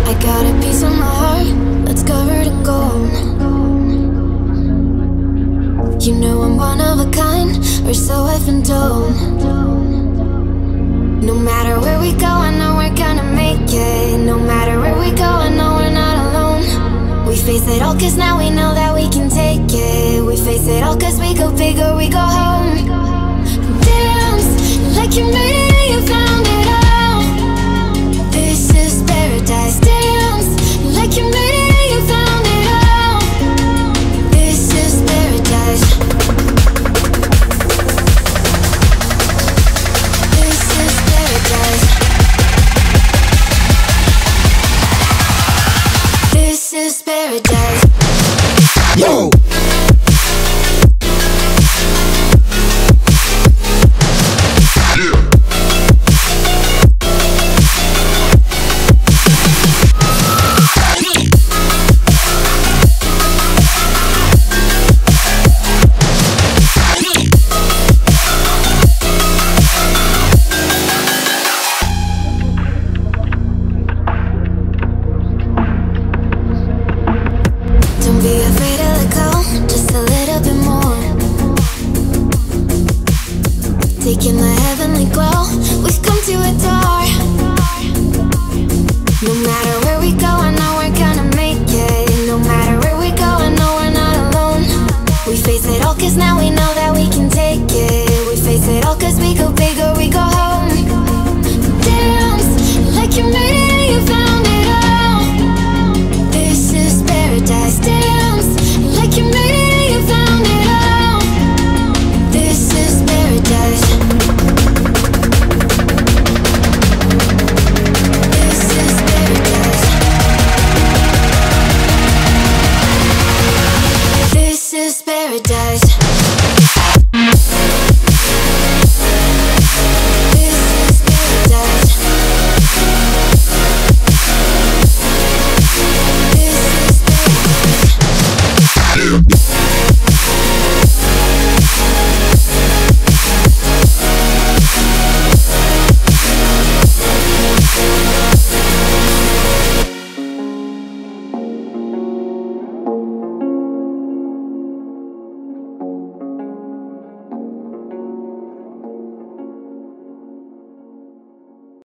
I got a piece of my heart that's covered in gold. You know I'm one of a kind, or so I've been told. No matter where we go, I know we're gonna make it. No matter where we go, I know we're not alone. We face it all cause now we know that we can take it. We face it all cause we go big or we go home. Dance like you made it and you found it all. This is paradise. Dance like you made it and you found it all. This is paradise. This is paradise. This is paradise. Yo! Don't be afraid to let go, just a little bit more. Taking the heavenly glow, we've come to adore. No matter where we go, I know we're gonna make it. No matter where we go, I know we're not alone. We face it all cause now we know that